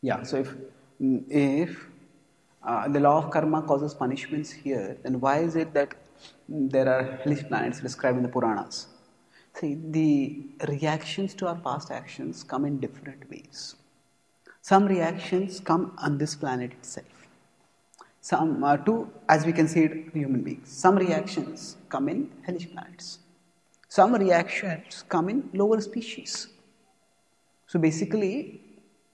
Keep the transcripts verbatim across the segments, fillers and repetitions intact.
Yeah, so if if uh, the law of karma causes punishments here, then why is it that there are hellish planets described in the Puranas? See, the reactions to our past actions come in different ways. Some reactions come on this planet itself. Some uh, too, as we can see it, human beings. Some reactions come in hellish planets. Some reactions come in lower species. So basically,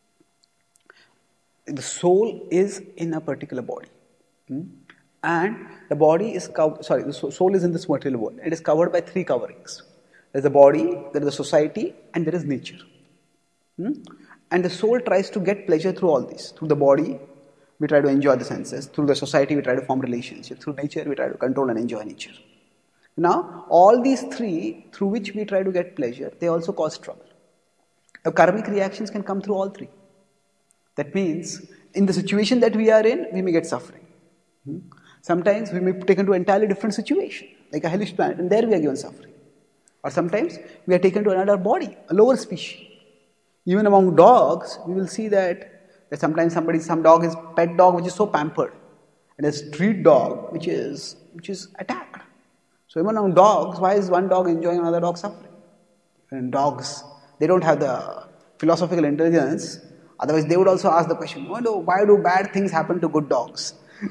the soul is in a particular body, hmm? And the body is covered. Sorry, the soul is in this material world. It is covered by three coverings. There is the body, there is the society, and there is nature. Hmm? And the soul tries to get pleasure through all these. Through the body, we try to enjoy the senses. Through the society, we try to form relationships. Through nature, we try to control and enjoy nature. Now, all these three, through which we try to get pleasure, they also cause trouble. Now, karmic reactions can come through all three. That means, in the situation that we are in, we may get suffering. Hmm? Sometimes we may be taken to an entirely different situation, like a hellish planet, and there we are given suffering. Or sometimes we are taken to another body, a lower species. Even among dogs, we will see that, that sometimes somebody, some dog is pet dog which is so pampered, and a street dog which is which is attacked. So even among dogs, why is one dog enjoying another dog suffering? And dogs, they don't have the philosophical intelligence. Otherwise, they would also ask the question, why do, why do bad things happen to good dogs?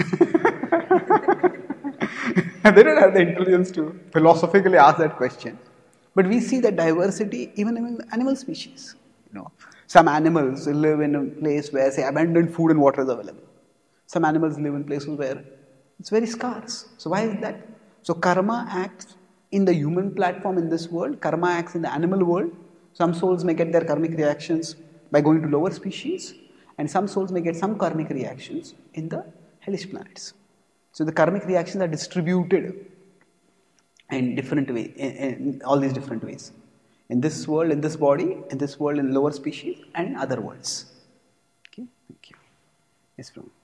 They don't have the intelligence to philosophically ask that question. But we see that diversity even among the animal species. You know, some animals live in a place where, say, abundant food and water is available. Some animals live in places where it's very scarce. So why is that? So karma acts in the human platform in this world. Karma acts in the animal world. Some souls may get their karmic reactions by going to lower species, and some souls may get some karmic reactions in the hellish planets. So the karmic reactions are distributed in different ways, in, in all these different ways. In this world, in this body, in this world, in lower species, and other worlds. Okay, thank you. Yes, from.